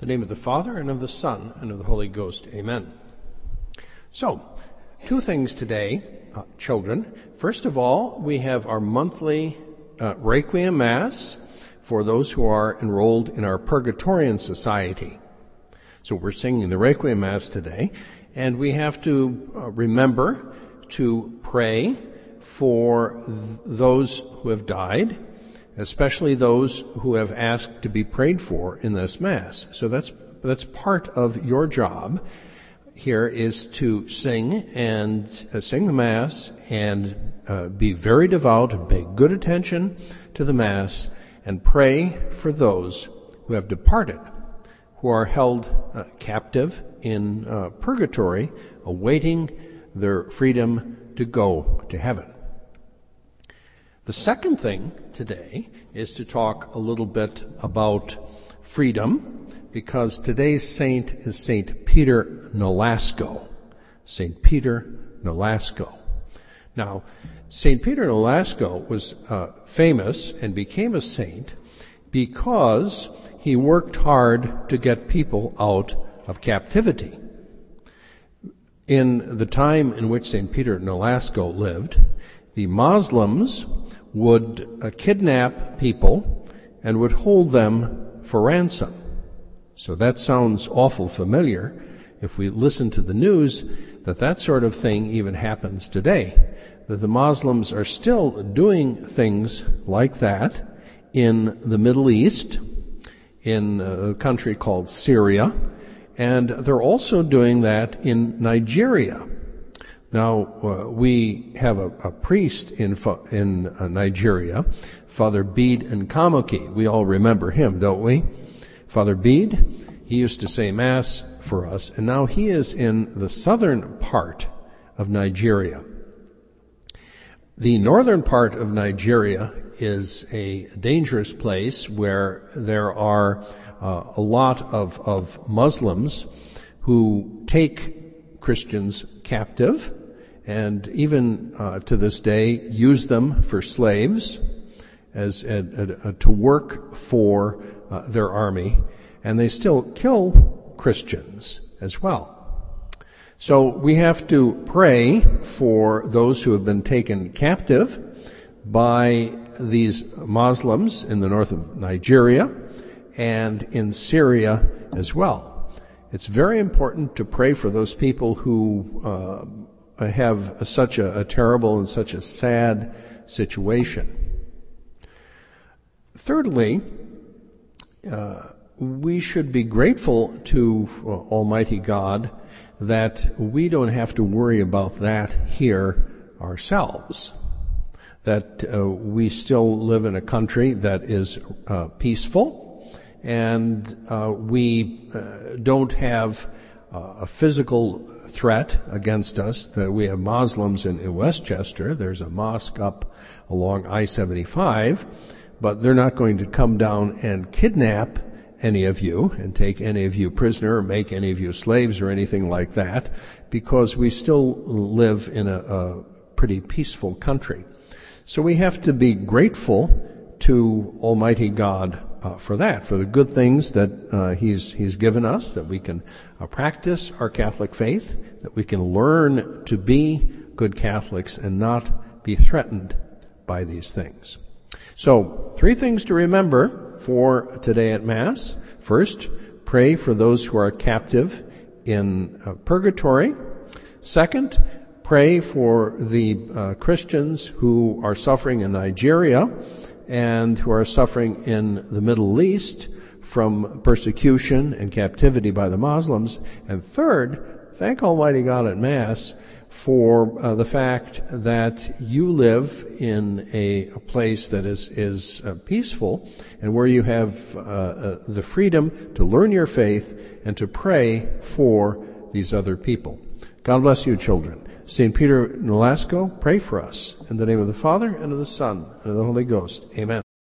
In the name of the Father, and of the Son, and of the Holy Ghost. Amen. So, two things today, children. First of all, we have our monthly Requiem Mass for those who are enrolled in our Purgatorian Society. So we're singing the Requiem Mass today, and we have to remember to pray for those who have died, especially those who have asked to be prayed for in this Mass. So that's part of your job here, is to sing and sing the Mass and be very devout and pay good attention to the Mass and pray for those who have departed, who are held captive in purgatory, awaiting their freedom to go to heaven. The second thing today is to talk a little bit about freedom, because today's saint is St. Peter Nolasco. St. Peter Nolasco. Now, St. Peter Nolasco was famous and became a saint because he worked hard to get people out of captivity. In the time in which St. Peter Nolasco lived, the Muslims would kidnap people and would hold them for ransom. So that sounds awful familiar if we listen to the news, that sort of thing even happens today, that the Muslims are still doing things like that in the Middle East, in a country called Syria, and they're also doing that in Nigeria. Now, we have a priest in Nigeria, Father Bede Nkamoki. We all remember him, don't we? Father Bede, he used to say Mass for us, and now he is in the southern part of Nigeria. The northern part of Nigeria is a dangerous place where there are a lot of Muslims who take Christians captive, and even to this day use them for slaves as to work for their army, and they still kill Christians as well. So we have to pray for those who have been taken captive by these Muslims in the north of Nigeria and in Syria as well. It's very important to pray for those people who have such a terrible and such a sad situation. Thirdly, we should be grateful to Almighty God that we don't have to worry about that here ourselves, that we still live in a country that is peaceful, and we don't have a physical threat against us, that we have Muslims in Westchester. There's a mosque up along I-75, but they're not going to come down and kidnap any of you and take any of you prisoner or make any of you slaves or anything like that, because we still live in a pretty peaceful country. So we have to be grateful to Almighty God for that, for the good things that He's given us, that we can practice our Catholic faith, that we can learn to be good Catholics and not be threatened by these things. So, three things to remember for today at Mass. First, pray for those who are captive in purgatory. Second, pray for the Christians who are suffering in Nigeria and who are suffering in the Middle East from persecution and captivity by the Muslims. And third, thank Almighty God at Mass for the fact that you live in a place that is peaceful, and where you have the freedom to learn your faith and to pray for these other people. God bless you, children. St. Peter Nolasco, pray for us. In the name of the Father, and of the Son, and of the Holy Ghost. Amen.